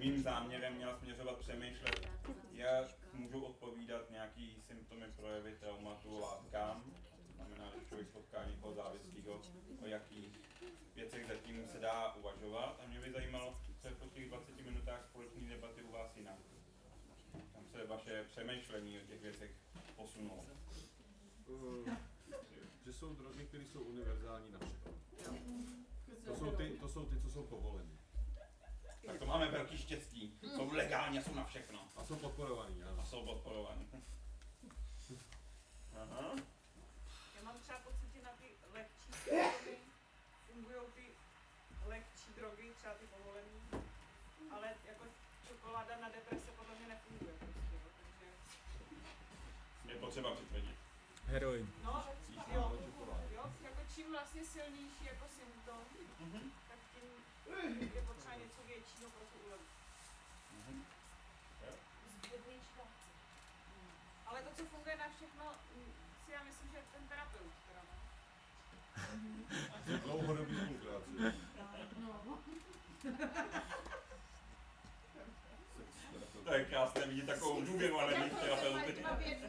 mým záměrem měla směřovat přemýšlet, jak můžou odpovídat nějaký symptomy, projevy traumatu látkám. Znamená, že člověk potká někoho závislého, o jakých věcech zatím se dá uvažovat. A mě by zajímalo, co je po těch 20 minutách společné debaty u vás jinak. Tam se vaše přemýšlení o těch věcech posunulo. Že jsou drogy, které jsou univerzální na všechno. To jsou ty, co jsou povoleny. Tak to máme velký štěstí. Jsou legální a jsou na všechno. A jsou podporovaný, ano. A jsou podporovaný. Aha. Já mám třeba pocit, že na ty lehčí drogy fungují ty lehčí drogy, třeba ty povolený, ale jako čokoláda na deprese podle mě nefunguje prostě, takže... Je potřeba přitvrdit. Heroin. No, jo, jako čím vlastně silnější jako symptom, tak tím je potřeba něco většího pro tu úlevu. Ale to, co funguje na všechno, si já myslím, že je ten terapeut, teda ne? Dlouhodobý spolupráce. To je krásné vidět takovou důvěru, ale mít terapeuty.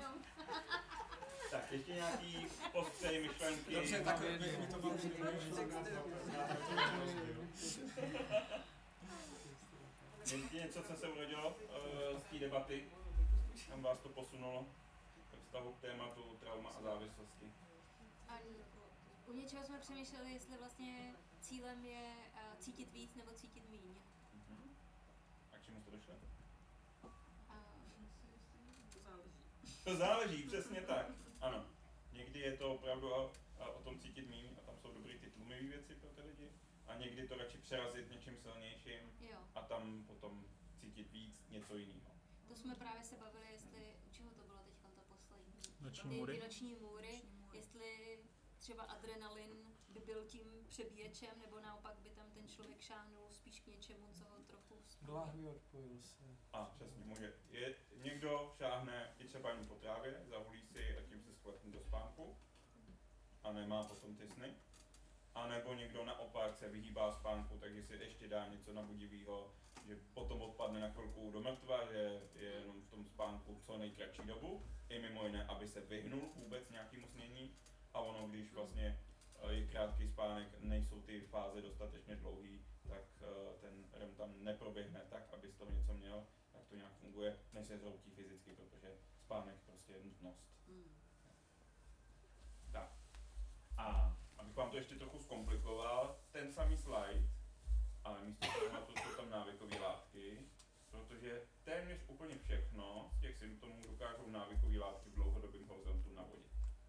Tak ještě nějaký postřeh, myšlenky. Dobře, tak my to mám Ještě něco, co se urodilo z té debaty, kam vás to posunulo ve vztahu k tématu trauma a závislosti? U něčeho jsme přemýšleli, jestli vlastně cílem je cítit víc nebo cítit míň. A k čemu jste došli? To záleží. To záleží, přesně tak. Ano. Někdy je to opravdu o tom cítit míň a tam jsou dobrý ty tlumivé věci pro ty lidi. A někdy to radši přerazit něčím silnějším a tam potom cítit víc něco jiného. To jsme právě se bavili, jestli, u čeho to bylo teď to poslední? Noční ty noční můry, jestli třeba adrenalin by byl tím přebíječem, nebo naopak by tam ten člověk šáhnul spíš k něčemu, co ho trochu do lahví odpojil se. A přesně, může. Někdo šáhne i třeba jen po trávě, zahulí si a tím se sklepne do spánku a nemá potom ty sny. A nebo někdo naopak se vyhýbá spánku, takže si ještě dá něco nabudivého, že potom odpadne na chvilku do mrtva, že je jenom v tom spánku co nejkratší dobu, i mimo jiné, aby se vyhnul vůbec nějakému snění. A ono, když vlastně je krátký spánek, nejsou ty fáze dostatečně dlouhý, tak ten REM tam neproběhne tak, aby z toho něco měl, tak to nějak funguje, než se zhroutí fyzicky, protože spánek prostě je nutnost. Tak. A abych vám to ještě trochu zkomplikoval, ten samý slide, ale místo toho jsou tam návykové látky, protože téměř úplně všechno z těch symptomů dokážou návykové látky v dlouhodobém horizontu navodit.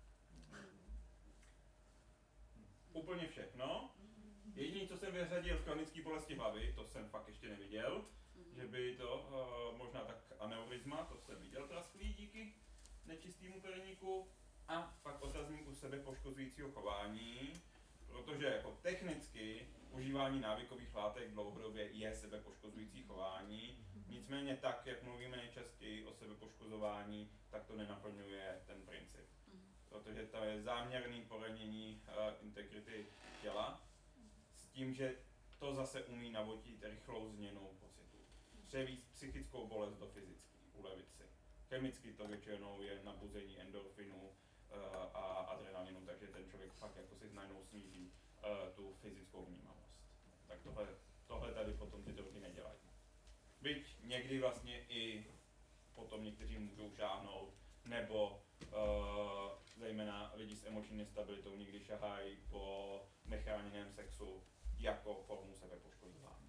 Úplně všechno. Jediné, co jsem vyřadil v chronické bolesti hlavy, to jsem fakt ještě neviděl, že by to možná tak aneurizma, to jsem viděl praskvý díky nečistému perníku. A pak otazník u sebe poškozujícího chování, protože jako technicky užívání návykových látek dlouhodobě je sebepoškozující chování, nicméně tak, jak mluvíme nejčastěji o sebepoškozování, tak to nenaplňuje ten princip. Protože to je záměrné poranění integrity těla s tím, že to zase umí navodit rychlou změnu pocitu. Převíst psychickou bolest do fyzické, ulevit si. Chemicky to většinou je nabuzení endorfinu a adrenalinu, takže ten člověk fakt jako si najednou sníží tu fyzickou vnímavost. Tak tohle tady potom ty drogy nedělají. Byť někdy vlastně i potom někteří můžou šáhnout, nebo zejména lidi s emoční nestabilitou někdy šahají po nechráněném sexu jako formu sebepoškozování.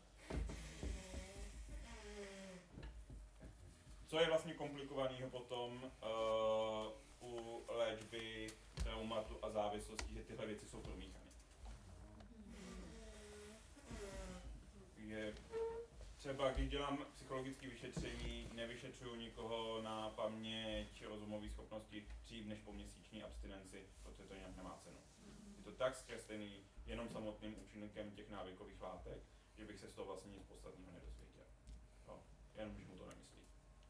Co je vlastně komplikovaného potom u léčby traumatu a závislosti, že tyhle věci jsou promíchané. Třeba když dělám psychologické vyšetření, nevyšetřuju nikoho na paměť, rozumové schopnosti dřív než po měsíční abstinenci, protože to jinak nemá cenu. Je to tak zkreslený jenom samotným účinkem těch návykových látek, že bych se z toho vlastně nic podstatného nedozvěděl. No, jenom když mu to nemyslí.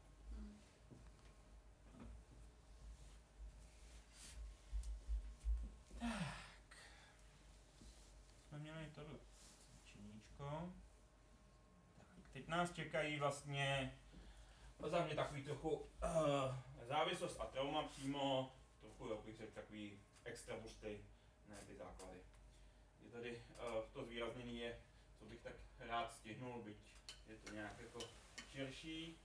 Tak. Jsme měli tohle cvičeníčko. Tak, teď nás čekají vlastně za mě takový trochu závislost a trauma přímo, trochu, jak bych řekl, takový extra bušty, ne ty základy. Je tady to zvýraznění je, co bych tak rád stihnul, byť je to nějak jako širší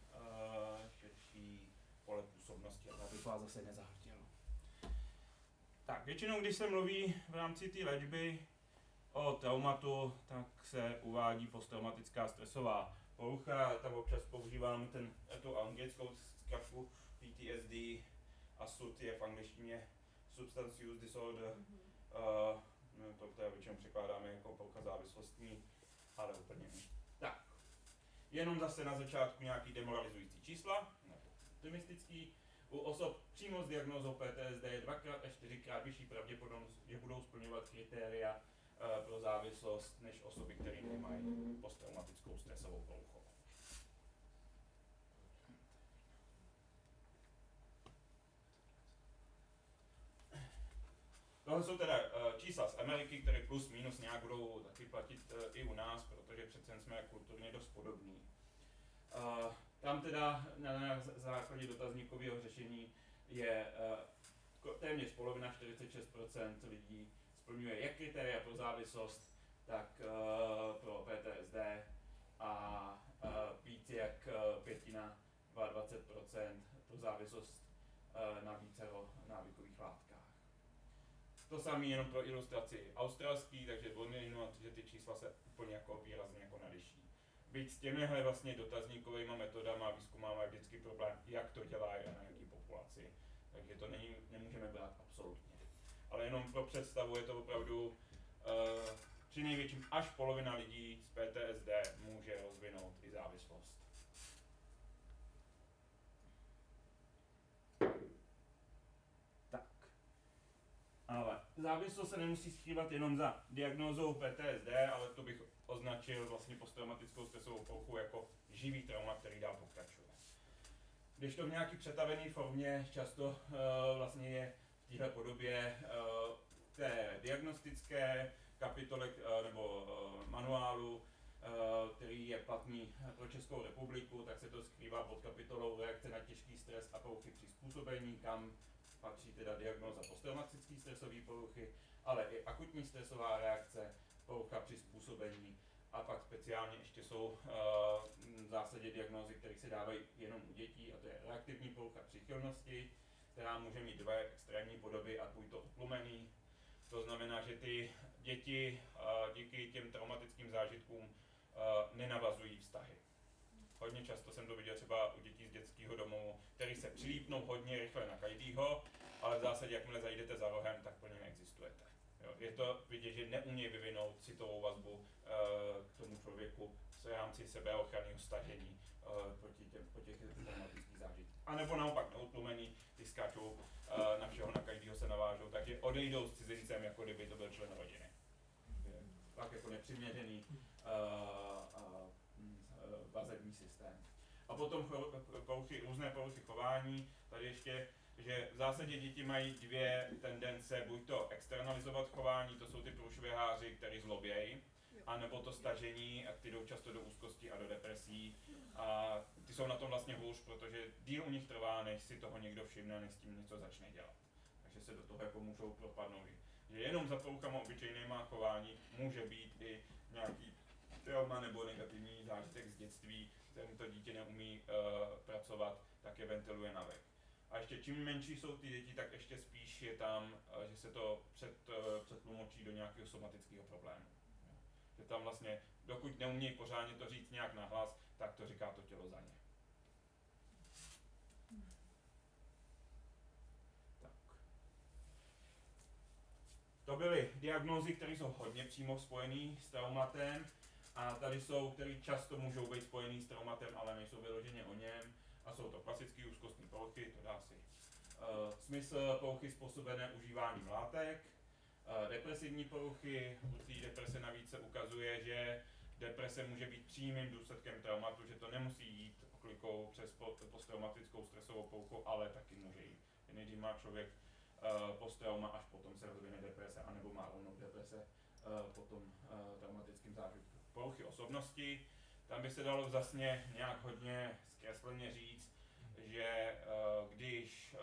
pole působnosti, ale abych vás zase nezahltil. Tak, většinou, když se mluví v rámci té léčby o traumatu, tak se uvádí posttraumatická stresová porucha. Tam občas používám tu anglickou zkratku PTSD a SUD je v angličtině Substance Use Disorder. To, které většinou překládáme jako porucha závislostní, ale úplně ne. Tak, jenom zase na začátku nějaký demoralizující čísla, optimistický. U osob přímo s diagnózou PTSD je 2x až 4x vyšší pravděpodobnost, že budou splňovat kritéria pro závislost, než osoby, které nemají posttraumatickou stresovou poruchu. Tohle jsou teda čísla z Ameriky, které plus minus nějak budou taky platit i u nás, protože přece jsme kulturně dost podobní. Tam teda na základě dotazníkového řešení je téměř polovina, 46% lidí splňuje jak kritéria pro závislost, tak pro PTSD a víc jak pětina, 22% pro závislost na vícero návykových látkách. To samé jenom pro ilustraci australský, takže odměňovat, že ty čísla se úplně jako výrazně jako neliší. Byť s těmihle vlastně dotazníkovými metodama výzkumáme vždycky problém, jak to dělá na jaký populaci. Takže to nemůžeme brát absolutně. Ale jenom pro představu je to opravdu při největším až polovina lidí z PTSD může rozvinout i závislost. Tak. Ale závislost se nemusí skrývat jenom za diagnózou PTSD, ale to bych označil vlastně posttraumatickou stresovou poruchu jako živý trauma, který dál pokračuje. Když to v nějaký přetavené formě často vlastně je v téhle podobě té diagnostické kapitole nebo manuálu, který je platný pro Českou republiku, tak se to skrývá pod kapitolou reakce na těžký stres a poruchy přizpůsobení, kam patří teda diagnóza posttraumatické stresové poruchy, ale i akutní stresová reakce, porucha přizpůsobení a pak speciálně ještě jsou v zásadě diagnózy, které se dávají jenom u dětí, a to je reaktivní porucha příchylnosti, která může mít dvě extrémní podoby a buď to utlumený. To znamená, že ty děti díky těm traumatickým zážitkům nenavazují vztahy. Hodně často jsem to viděl třeba u dětí z dětského domu, který se přilípnou hodně rychle na každýho, ale v zásadě jakmile zajdete za rohem, tak plně neexistujete. Jo, je to vidět, že neumějí vyvinout citovou vazbu k tomu člověku v rámci sebeochrannného stažení po těch traumatických zážitkách. A nebo naopak neutlumený, ty skáčou na všeho, na každého se navážou, takže odejdou s cizincem, jako kdyby to byl člen rodiny. Tak jako nepřiměřený vazební systém. A potom různé poruchy chování, tady ještě, že v zásadě děti mají dvě tendence, buď to externalizovat chování, to jsou ty průšviháři, kteří zlobějí, anebo to stažení, a ty jdou často do úzkosti a do depresí. A ty jsou na tom vlastně hůř, protože díl u nich trvá, než si toho někdo všimne, než s tím něco začne dělat. Takže se do toho jako můžou propadnout. Že jenom za poruchama obyčejnýma chování může být i nějaký trauma nebo negativní zážitek z dětství, kterým to dítě neumí pracovat, tak je ventiluje navenek. A ještě čím menší jsou ty děti, tak ještě spíš je tam, že se to přetlumočí do nějakého somatického problému. Že tam vlastně, dokud neumějí pořádně to říct nějak nahlas, tak to říká to tělo za ně. Tak. To byly diagnózy, které jsou hodně přímo spojené s traumatem, a tady jsou, které často můžou být spojený s traumatem, ale nejsou vyloženě o něm. A jsou to klasické úzkostní poruchy, to dá si smysl, poruchy způsobené užíváním látek, depresivní poruchy. U té deprese navíc se ukazuje, že deprese může být přímým důsledkem traumatu, že to nemusí jít oklikou přes posttraumatickou stresovou poruchu, ale taky může jít. Nejdřív má člověk posttrauma, až potom se rozvine deprese, anebo má rovnou deprese potom traumatickým zážitkem. Poruchy osobnosti, Tam by se dalo vlastně nějak hodně zkresleně říct, že když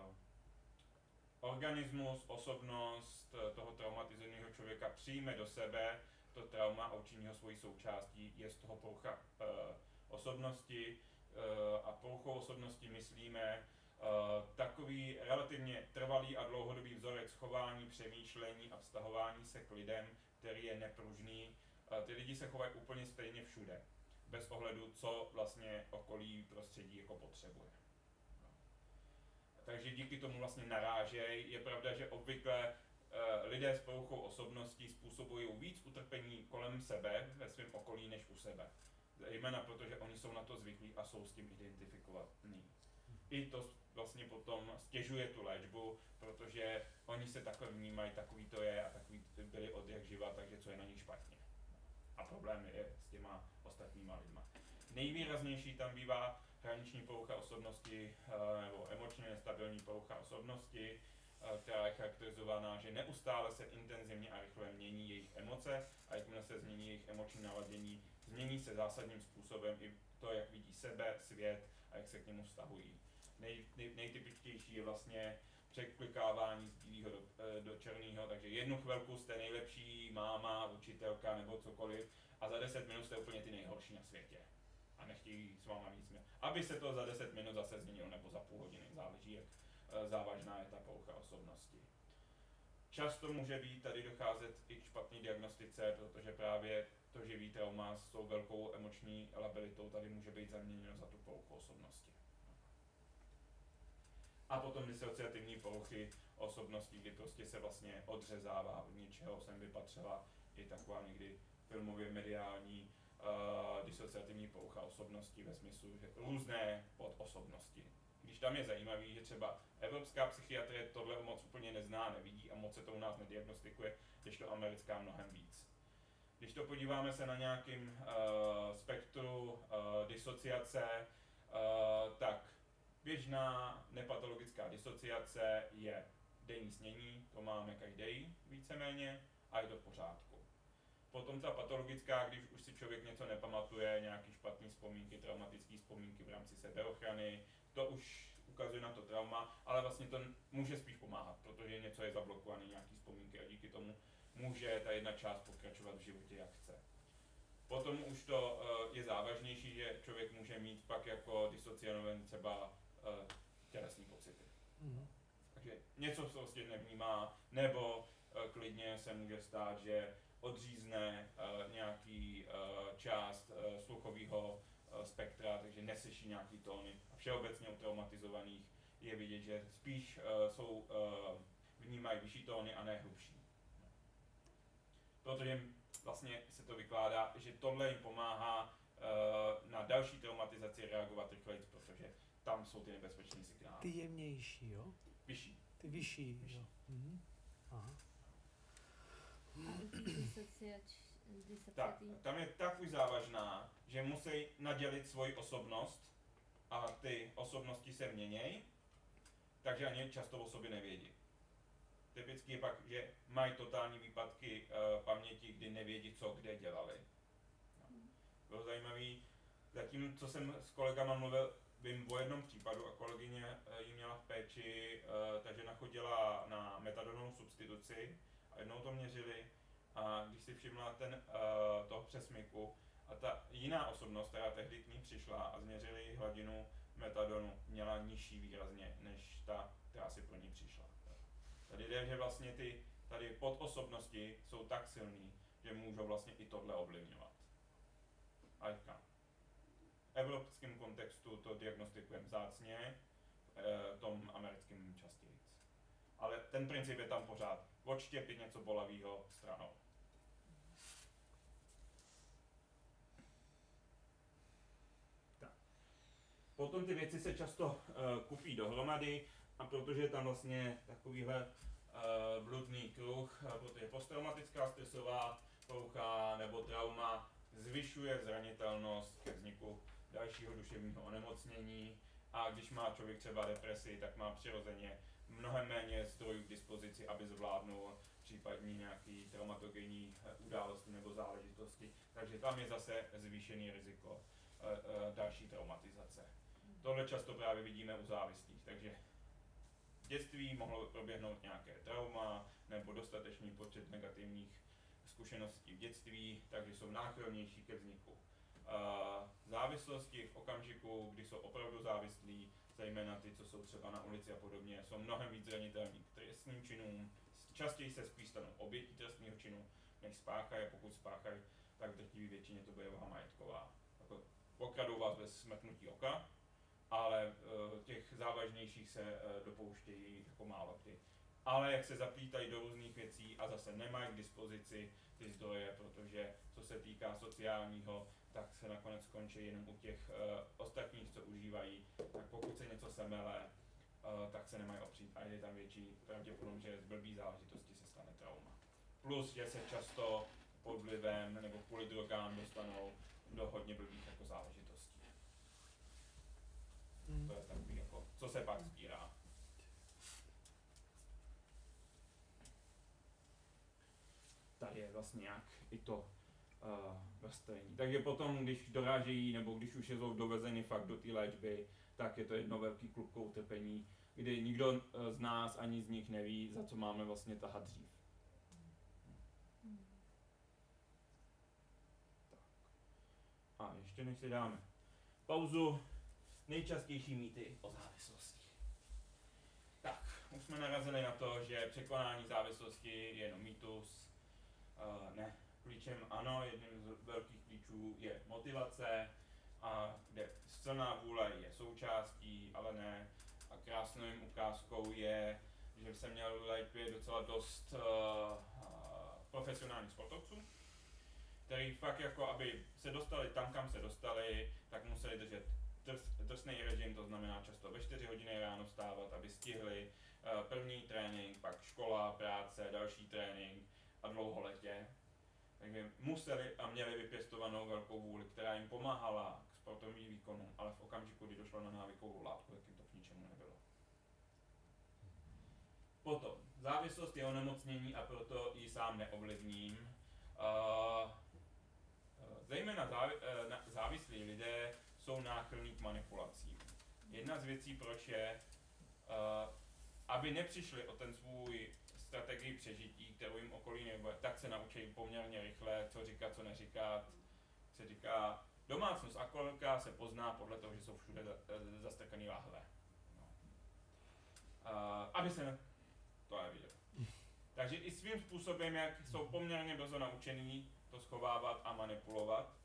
organismus, osobnost toho traumatizovaného člověka přijme do sebe to trauma a učiní ho svojí součástí, je z toho porucha osobnosti a poruchou osobnosti myslíme takový relativně trvalý a dlouhodobý vzorec chování, přemýšlení a vztahování se k lidem, který je nepružný. Ty lidi se chovají úplně stejně všude, bez ohledu, co vlastně okolí prostředí jako potřebuje. Takže díky tomu vlastně narážejí. Je pravda, že obvykle lidé s poruchou osobností způsobují víc utrpení kolem sebe, ve svém okolí, než u sebe. Zejména protože oni jsou na to zvyklí a jsou s tím identifikovaní. I to vlastně potom stěžuje tu léčbu, protože oni se takhle vnímají, takový to je a takový byli od jak živa, takže co je na nich špatně. A problém je s těma ostatníma lidma. Nejvýraznější tam bývá hraniční porucha osobnosti nebo emočně nestabilní porucha osobnosti, která je charakterizovaná, že neustále se intenzivně a rychle mění jejich emoce a jakmile se změní jejich emoční naladění, změní se zásadním způsobem i to, jak vidí sebe, svět a jak se k němu vztahují. Nejtypičtější je vlastně překlikávání z bílého do černého, takže jednu chvilku jste nejlepší máma, učitelka nebo cokoliv a za 10 minut jste úplně ty nejhorší na světě. A nechtějí s váma víc mět. Aby se to za 10 minut zase změnilo, nebo za půl hodiny, záleží, jak závažná je ta porucha osobnosti. Často může být tady docházet i k špatné diagnostice, protože právě to živý trauma s tou velkou emoční labilitou tady může být zaměněno za tu poruchu osobnosti. A potom disociativní poruchy osobnosti, kdy prostě se vlastně odřezává od něčeho, sem by patřila i taková někdy filmově mediální disociativní porucha osobnosti ve smyslu, že různé podosobnosti. Když tam je zajímavý, že třeba evropská psychiatrie tohle moc úplně nezná, nevidí a moc se to u nás nediagnostikuje, kdežto americká mnohem víc. Když to podíváme se na nějakým spektru disociace, tak běžná nepatologická disociace je denní snění, to máme každý víceméně a je to v pořádku. Potom ta patologická, když už si člověk něco nepamatuje, nějaký špatný vzpomínky, traumatické vzpomínky v rámci sebeochrany, to už ukazuje na to trauma, ale vlastně to může spíš pomáhat, protože něco je zablokované, nějaký vzpomínky a díky tomu může ta jedna část pokračovat v životě jak chce. Potom už to je závažnější, že člověk může mít pak jako disociovaný třeba tělesní pocity. Takže něco prostě nevnímá, nebo klidně se může stát, že odřízne nějaký část sluchového spektra, takže neslyší nějaký tóny. A všeobecně u traumatizovaných je vidět, že spíš vnímají vyšší tóny a ne hlubší. Protože vlastně se to vykládá, že tohle jim pomáhá na další traumatizaci reagovat rychleji, protože tam jsou ty nebezpečné signály. Ty jemnější, jo? Vyšší. Ty vyšší, jo. Aha. A u těch Tak, tam je tak už závažná, že musí nadělit svoji osobnost a ty osobnosti se měnějí, takže ani často o sobě nevědí. Typicky je pak, že mají totální výpadky paměti, kdy nevědí, co kde dělali. No. Bylo zajímavý, zatím, co jsem s kolegama mluvil, vím o jednom případu a kolegyně ji měla v péči, ta žena chodila na metadonovou substituci a jednou to měřili a když si všimla toho přesmyku a ta jiná osobnost, která tehdy k ní přišla a změřili hladinu metadonu, měla nižší výrazně než ta, která si pro ní přišla. Tady jde, že vlastně ty tady podosobnosti jsou tak silný, že můžou vlastně i tohle ovlivňovat. A říkám, v evropském kontextu to diagnostikujeme vzácně, v tom americkém častěji. Ale ten princip je tam pořád. Odštěpit něco bolavého stranou. Tak. Potom ty věci se často kupí dohromady a protože je tam vlastně takovýhle bludný kruh, protože posttraumatická stresová porucha nebo trauma zvyšuje zranitelnost ke vzniku dalšího duševního onemocnění a když má člověk třeba depresi, tak má přirozeně mnohem méně zdrojů k dispozici, aby zvládnul případně nějaký traumatogenní události nebo záležitosti. Takže tam je zase zvýšený riziko další traumatizace. Tohle často právě vidíme u závislých, takže v dětství mohlo proběhnout nějaké trauma nebo dostatečný počet negativních zkušeností v dětství, takže jsou náchylnější ke vzniku závislosti v okamžiku, kdy jsou opravdu závislí, zejména ty, co jsou třeba na ulici a podobně, jsou mnohem víc zranitelní k trestným činům, častěji se spíš stanou obětí trestného činu, než spáchají, a pokud spáchají, tak v drtivé většině to bude majetková. Jako okradou vás bez smrknutí oka, ale těch závažnějších se dopouštějí jako málo kdy. Ale jak se zaplítají do různých věcí a zase nemají k dispozici ty zdroje, protože co se týká sociálního, tak se nakonec skončí jenom u těch ostatních, co užívají, tak pokud se něco semele, tak se nemají opřít a je tam větší pravděpodobnost, že z blbý záležitosti se stane trauma. Plus, že se často pod vlivem nebo kvůli drogám dostanou do hodně blbých jako záležitostí. To je takový jako, co se pak sbírá. Tady je vlastně nějak i to vrstevení. Takže potom, když dorážejí nebo když už jsou dovezeny fakt do té léčby, tak je to jedno velký klubko utrpení, kdy nikdo z nás ani z nich neví, za co máme vlastně tahat dřív. Tak. A ještě než si dáme pauzu, nejčastější mýty o závislosti. Tak, už jsme narazili na to, že překonání závislosti je jenom mýtus. Ne, klíčem ano, jedním z velkých klíčů je motivace, a kde silná vůle je součástí, ale ne. A krásnou ukázkou je, že jsem měl v léčbě docela dost profesionálních sportovců, který fakt jako, aby se dostali tam, kam se dostali, tak museli držet drsný režim, to znamená často ve 4 hodiny ráno vstávat, aby stihli první trénink, pak škola, práce, další trénink a dlouholetě. Takže museli a měli vypěstovanou velkou vůli, která jim pomáhala k sportovním výkonům, ale v okamžiku, kdy došlo na návykovou látku, tak jim to k ničemu nebylo. Potom, závislost je onemocnění a proto ji sám neovlivním. Zejména závislí lidé jsou náchylní k manipulacím. Jedna z věcí, proč je, aby nepřišli o ten svůj strategii přežití, kterou jim okolí nebude, tak se naučí poměrně rychle, co říkat, co neříkat. Se říká, domácnost alkoholika se pozná podle toho, že jsou všude zastrkaný lahve. No. Aby se to neviděl. Takže i svým způsobem, jak jsou poměrně brzo naučený to schovávat a manipulovat.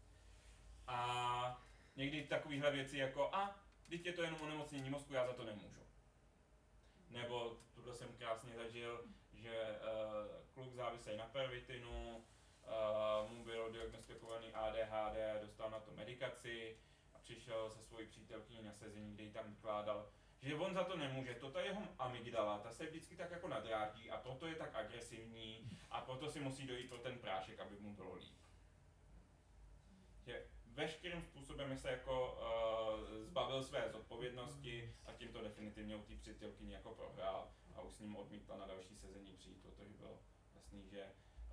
A někdy takovéhle věci jako, teď je to jenom onemocnění mozku, já za to nemůžu. Nebo tuhle jsem krásně zažil, že kluk závislý na pervitinu, mu bylo diagnostikovaný ADHD, dostal na to medikaci a přišel se svojí přítelkyní na sezení, kde jí tam vykládal, že on za to nemůže, ta jeho amygdala, ta se vždycky tak jako nadráždí a proto je tak agresivní a proto si musí dojít pro ten prášek, aby mu bylo líp. Že veškerým způsobem se jako zbavil své zodpovědnosti a tím to definitivně u té přítelkyni jako prohrál a už s ním odmítla na další sezení přijít, protože bylo jasný, že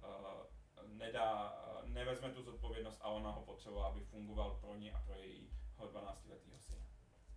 nevezme tu zodpovědnost a ona ho potřebovala, aby fungoval pro ní a pro jejího 12letého syna.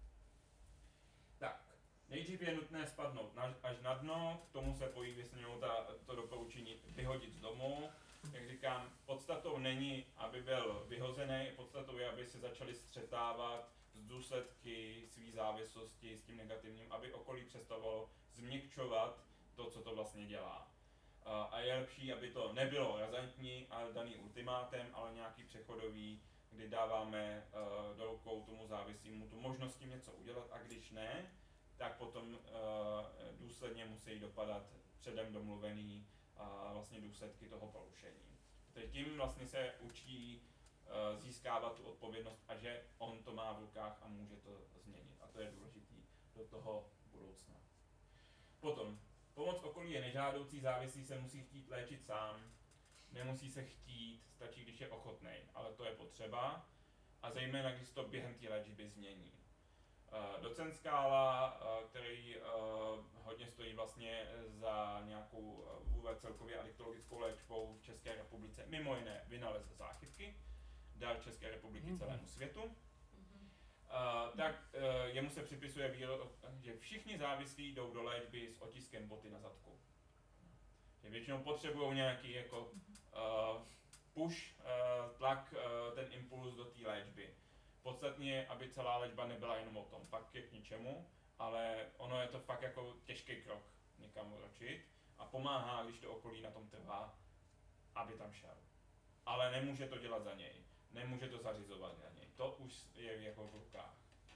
Tak, nejdřív je nutné spadnout až na dno, k tomu se pojí většinou to doporučení vyhodit z domu. Jak říkám, podstatou není, aby byl vyhozený, podstatou je, aby se začali střetávat s důsledky své závislosti, s tím negativním, aby okolí přestávalo změkčovat to, co to vlastně dělá. A je lepší, aby to nebylo razantní a daný ultimátem, ale nějaký přechodový, kdy dáváme do rukou tomu závislímu tu možnost s tím něco udělat, a když ne, tak potom důsledně musí dopadat předem domluvený vlastně důsledky toho porušení. Takže tím vlastně se učí získávat tu odpovědnost a že on to má v rukách a může to změnit. A to je důležitý do toho budoucna. Potom, pomoc okolí je nežádoucí, závislý se musí chtít léčit sám, nemusí se chtít, stačí, když je ochotnej, ale to je potřeba a zejména, když to během té léčby změní. docent Skála, který hodně stojí vlastně za nějakou vůbec celkově adiktologickou léčbou v České republice. Mimo jiné vynalezl záchytky, dal České republiky celému světu. Tak jemu se připisuje že všichni závislí jdou do léčby s otiskem boty na zadku. Že většinou potřebují nějaký jako push, tlak, ten impuls do té léčby. Podstatně je, aby celá léčba nebyla jenom o tom, pak je k ničemu, ale ono je to fakt jako těžký krok někam odročit a pomáhá, když to okolí na tom trvá, aby tam šel. Ale nemůže to dělat za něj, nemůže to zařizovat za něj, to už je jako v rukách.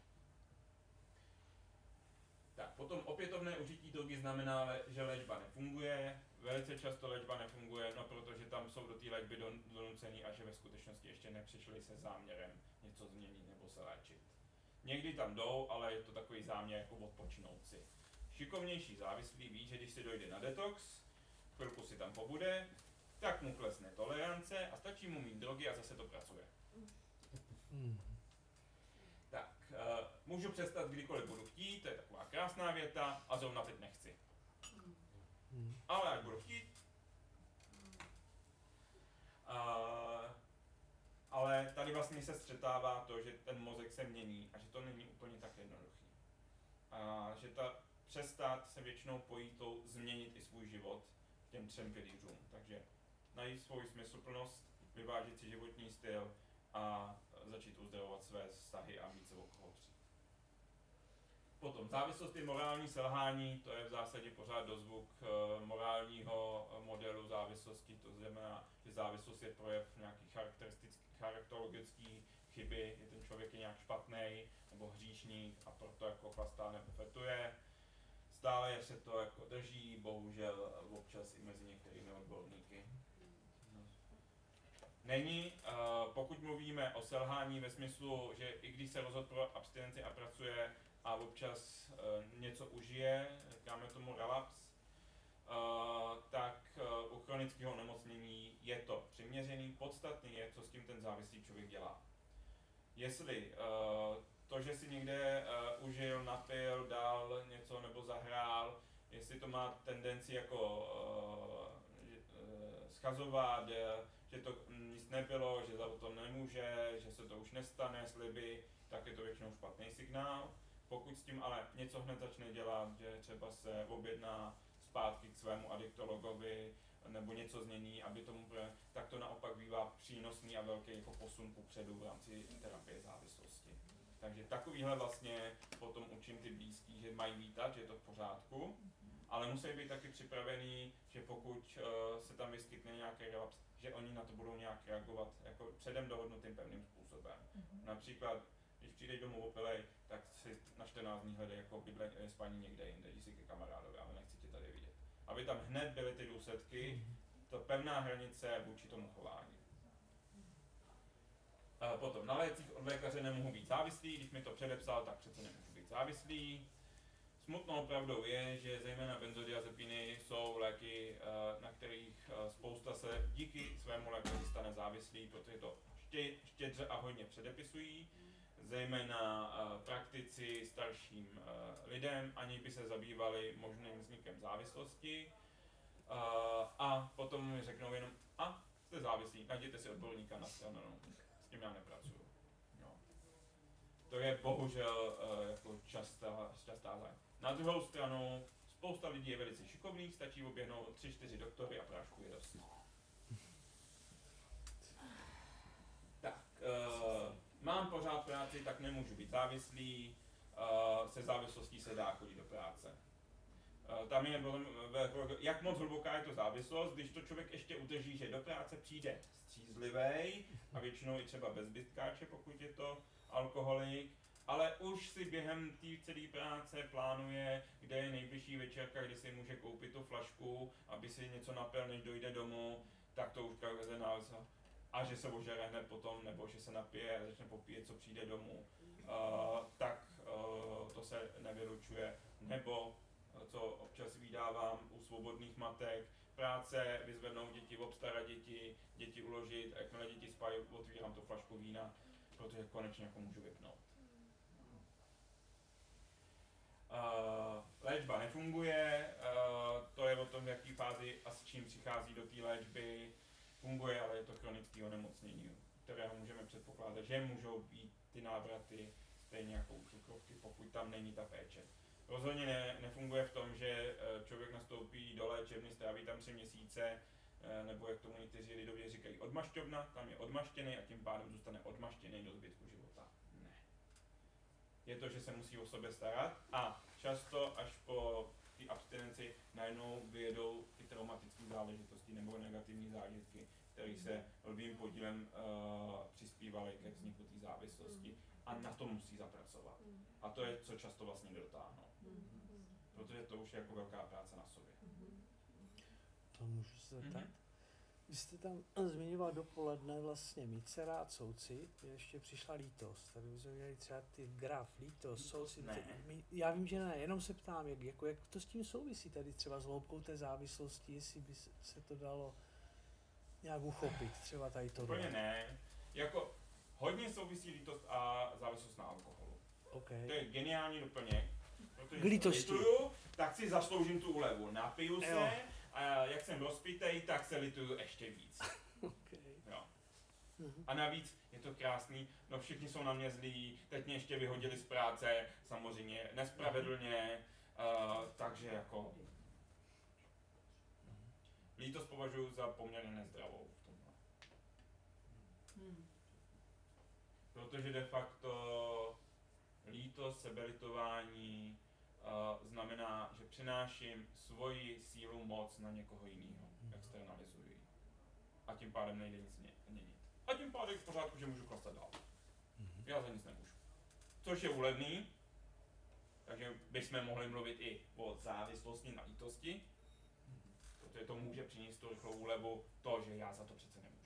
Tak, potom opětovné užití drogy znamená, že léčba nefunguje. Velice často léčba nefunguje, no protože tam jsou do té léčby donucený a že ve skutečnosti ještě nepřišli se záměrem něco změnit nebo se léčit. Někdy tam jdou, ale je to takový záměr jako odpočinout si. Šikovnější závislý ví, že když si dojde na detox, chvilku si tam pobude, tak mu klesne tolerance a stačí mu mít drogy a zase to pracuje. Tak, můžu přestat kdykoliv budu chtít, to je taková krásná věta a zrovna teď nechci. Ale až budu chtít. Ale tady vlastně se střetává to, že ten mozek se mění a že to není úplně tak jednoduchý. A že ta přestat se většinou pojí tou změnit i svůj život těm 3 pilířům. Takže najít svou smysluplnost, vyvážit si životní styl a začít uzdravovat své vztahy a mít se okolo přijít. Potom závislost je morální selhání, to je v zásadě pořád dozvuk morálního modelu závislosti, to znamená, že závislost je projev nějaký charakterologický chyby, že ten člověk je nějak špatný nebo hříšník a proto jako chlastá nebo fetuje. Stále se to jako drží, bohužel občas i mezi některými odborníky. Není, pokud mluvíme o selhání ve smyslu, že i když se rozhodl pro abstinenci a pracuje a občas něco užije, říkáme tomu relaps, tak u chronického onemocnění je to přiměřený. Podstatný je, co s tím ten závislý člověk dělá. Jestli to, že si někde užil, napil, dal něco nebo zahrál, jestli to má tendenci jako schazovat, že to nic nebylo, že za to nemůže, že se to už nestane, sliby, tak je to většinou špatný signál. Pokud s tím ale něco hned začne dělat, že třeba se objedná zpátky k svému adiktologovi nebo něco změní, aby tomu tak to naopak bývá přínosný a velký jako posun kupředu v rámci terapie závislosti. Takže takovýhle vlastně potom učím ty blízký, že mají vítat, že je to v pořádku, ale musí být taky připravený, že pokud se tam vyskytne nějaký relaps, že oni na to budou nějak reagovat jako předem dohodnutým pevným způsobem. Například, když přijdeš domů opilej, tak si na 14 dní hledej jako spaní někde jinde, jdi si ke kamarádovi, ale nechci tě tady vidět. Aby tam hned byly ty důsledky, to pevná hranice vůči tomu chování. Potom na lécích od lékaře nemohu být závislý, když mi to předepsal, tak přece nemůžu být závislý. Smutnou pravdou je, že zejména benzodiazepiny jsou léky, na kterých spousta se díky svému lékaři stane závislý, protože to štědře a hodně předepisují, zejména praktici starším lidem, aniž by se zabývali možným vznikem závislosti. A potom mi řeknou jenom, jste závislí, najděte si odborníka na stranu, s tím já nepracuju. No. To je bohužel jako častá zájem. Na druhou stranu, spousta lidí je velice šikovných, stačí oběhnout 3-4 doktory a prášku je dost. Tak, mám pořád práci, tak nemůžu být závislý, se závislostí se dá chodit do práce. Tam je, jak moc hluboká je to závislost, když to člověk ještě udrží, že do práce přijde střízlivej a většinou i třeba bez bytkáče, pokud je to alkoholik, ale už si během té celé práce plánuje, kde je nejbližší večerka, kde si může koupit tu flašku, aby si něco napil, než dojde domů, tak to už každé nález. A že se ožere hned potom, nebo že se napije a začne popíjet, co přijde domů, tak to se nevylučuje. Nebo, co občas vydávám u svobodných matek, práce, vyzvednout děti, obstarat děti, děti uložit, a jakmile děti spají, otvírám tu flašku vína, protože konečně jako můžu vypnout. Léčba nefunguje, to je o tom, v jaký fázi a s čím přichází do té léčby. Funguje, ale je to chronické onemocnění, kterého můžeme předpokládat, že můžou být ty návraty stejně jako u cukrovky, pokud tam není ta péče. Rozhodně nefunguje v tom, že člověk nastoupí do léčebny, stráví tam 3 měsíce, nebo jak tomu někteří lidově říkají odmašťovna, tam je odmaštěný a tím pádem zůstane odmaštěný do zbytku života. Ne. Je to, že se musí o sebe starat a často až po té abstinenci najednou vyjedou ty traumatické záležitosti nebo negativní zážitky, které se velkým podílem přispívaly ke vzniku té závislosti a na to musí zapracovat. A to je, co často vlastně nedotáhnou. Protože to už je jako velká práce na sobě. To můžu se zeptat? Vy jste tam zmiňoval dopoledne vlastně micerát, soucit, ještě přišla lítost. Tady jsme měli třeba ty graf, lítost, soucit. Já vím, že ne, jenom se ptám, jak to s tím souvisí tady třeba s hloubkou té závislosti, jestli by se to dalo nějak uchopit, třeba tady to. Úplně ne. Jako hodně souvisí lítost a závislost na alkoholu. Okay. To je geniální doplněk. Protože Lítosti. lituju, tak si zasloužím tu úlevu. Napiju se a jak jsem rozpitej, tak se lituju ještě víc. Okay. Jo. A navíc je to krásný, no všichni jsou na mě zlí, teď mě ještě vyhodili z práce, samozřejmě nespravedlně, takže jako lítost považuji za poměrně nezdravou v tomhle. Protože de facto lítost, sebelitování znamená, že přenáším svoji sílu, moc na někoho jiného, externalizuji. A tím pádem nejde nic měnit. A tím pádem v pořádku, že můžu klasat dál. Já za nic nemůžu. Což je úlevný, takže bychom mohli mluvit i o závislosti na lítosti, protože to může přinést tu rychlou úlevu, to, že já za to přece nemůžu.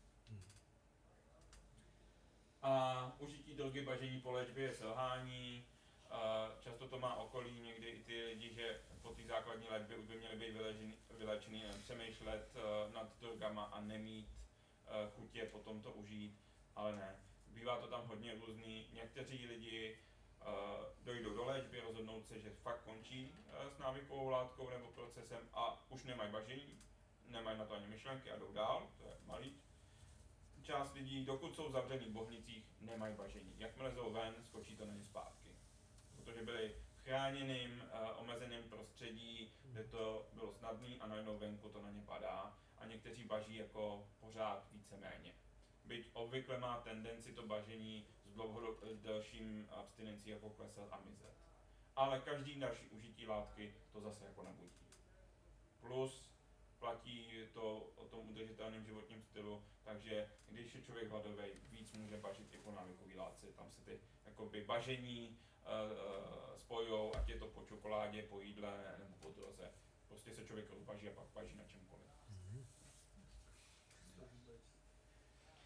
A užití drogy, bažení po léčbě je selhání. Často to má okolí, někdy i ty lidi, že po té základní léčbě už by měli být vylečený, přemýšlet nad drogama a nemít chuť je potom to užít, ale ne. Bývá to tam hodně různý. Někteří lidi dojdou do léčby, rozhodnou se, že fakt končí s návykovou látkou nebo procesem a už nemají bažení, nemají na to ani myšlenky a jdou dál, to je malý. Část lidí, dokud jsou zavřený v bohnicích, nemají bažení. Jakmile jsou ven, skočí to na ně zpátky. Protože byli v chráněným, omezeném prostředí, kde to bylo snadné a najednou venku to na ně padá. A někteří baží jako pořád víceméně. Byť obvykle má tendenci to bažení s delším abstinencí jako klesat a mizet. Ale každý další užití látky to zase jako nabudí. Plus platí to o tom udržitelném životním stylu, takže když je člověk hladový, víc může bažit i po návykový látce. Tam se ty jakoby bažení spojujou, ať je to po čokoládě, po jídle nebo po droze. Prostě se člověk rozbaží a pak baží na čemkoliv.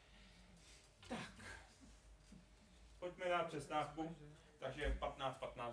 Tak. Pojďme dát přestávku. Takže 15